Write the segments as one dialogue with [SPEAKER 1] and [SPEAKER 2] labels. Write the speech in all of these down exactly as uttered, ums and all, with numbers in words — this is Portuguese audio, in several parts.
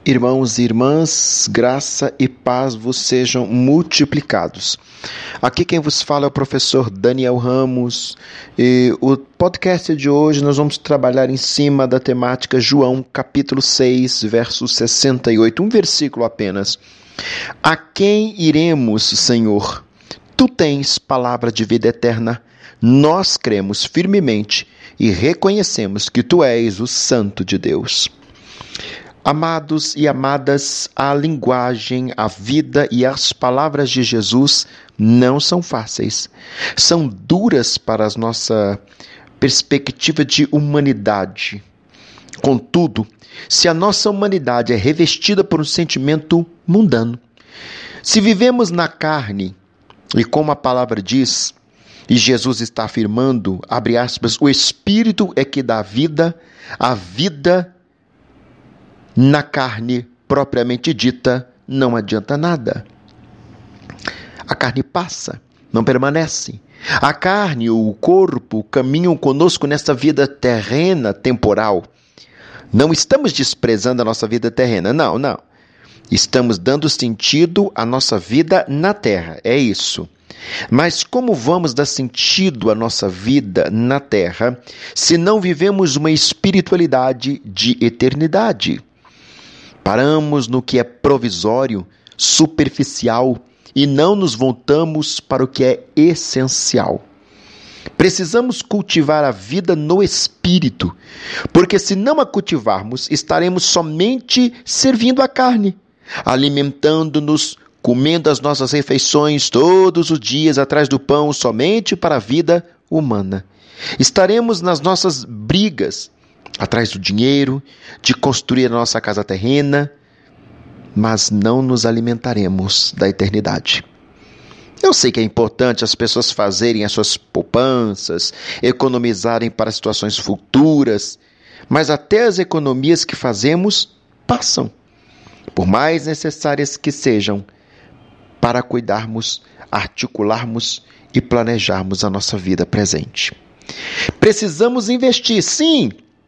[SPEAKER 1] Irmãos e irmãs, graça e paz vos sejam multiplicados. Aqui quem vos fala é o professor Daniel Ramos e o podcast de hoje nós vamos trabalhar em cima da temática João capítulo seis, verso sessenta e oito, um versículo apenas. A quem iremos, Senhor? Tu tens palavra de vida eterna. Nós cremos firmemente e reconhecemos que Tu és o Santo de Deus. Amados e amadas, a linguagem, a vida e as palavras de Jesus não são fáceis. São duras para a nossa perspectiva de humanidade. Contudo, se a nossa humanidade é revestida por um sentimento mundano, se vivemos na carne, e como a palavra diz, e Jesus está afirmando, abre aspas, o Espírito é que dá vida, a vida na carne propriamente dita, não adianta nada. A carne passa, não permanece. A carne, o corpo, caminham conosco nessa vida terrena, temporal. Não estamos desprezando a nossa vida terrena, não, não. Estamos dando sentido à nossa vida na terra, é isso. Mas como vamos dar sentido à nossa vida na terra se não vivemos uma espiritualidade de eternidade? Paramos no que é provisório, superficial e não nos voltamos para o que é essencial. Precisamos cultivar a vida no Espírito, porque se não a cultivarmos, estaremos somente servindo a carne, alimentando-nos, comendo as nossas refeições todos os dias atrás do pão somente para a vida humana. Estaremos nas nossas brigas, atrás do dinheiro, de construir a nossa casa terrena, mas não nos alimentaremos da eternidade. Eu sei que é importante as pessoas fazerem as suas poupanças, economizarem para situações futuras, mas até as economias que fazemos passam, por mais necessárias que sejam, para cuidarmos, articularmos e planejarmos a nossa vida presente. Precisamos investir, sim,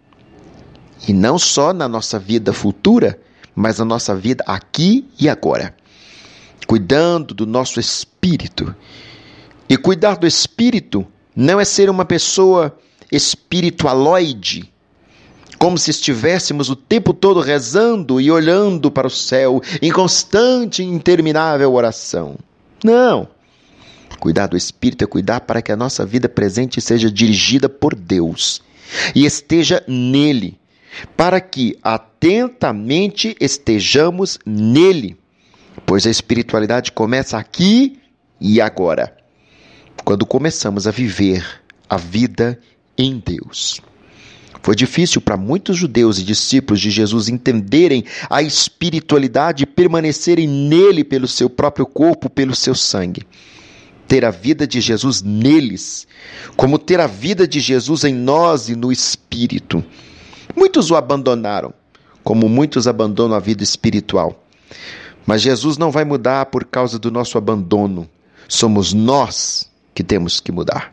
[SPEAKER 1] e não só na nossa vida futura, mas na nossa vida aqui e agora. Cuidando do nosso espírito. E cuidar do espírito não é ser uma pessoa espiritualoide, como se estivéssemos o tempo todo rezando e olhando para o céu em constante e interminável oração. Não. Cuidar do espírito é cuidar para que a nossa vida presente seja dirigida por Deus e esteja nele, para que atentamente estejamos nele, pois a espiritualidade começa aqui e agora, quando começamos a viver a vida em Deus. Foi difícil para muitos judeus e discípulos de Jesus entenderem a espiritualidade e permanecerem nele pelo seu próprio corpo, pelo seu sangue. Ter a vida de Jesus neles, como ter a vida de Jesus em nós e no Espírito. Muitos o abandonaram, como muitos abandonam a vida espiritual. Mas Jesus não vai mudar por causa do nosso abandono. Somos nós que temos que mudar.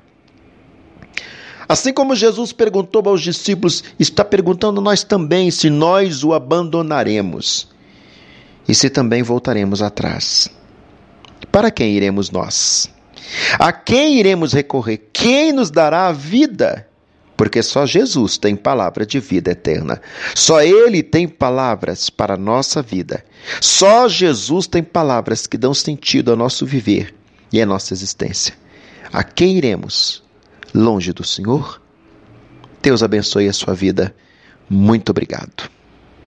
[SPEAKER 1] Assim como Jesus perguntou aos discípulos, está perguntando nós também se nós o abandonaremos e se também voltaremos atrás. Para quem iremos nós? A quem iremos recorrer? Quem nos dará a vida? Porque só Jesus tem palavra de vida eterna. Só Ele tem palavras para a nossa vida. Só Jesus tem palavras que dão sentido ao nosso viver e à nossa existência. A quem iremos? Longe do Senhor? Deus abençoe a sua vida. Muito obrigado.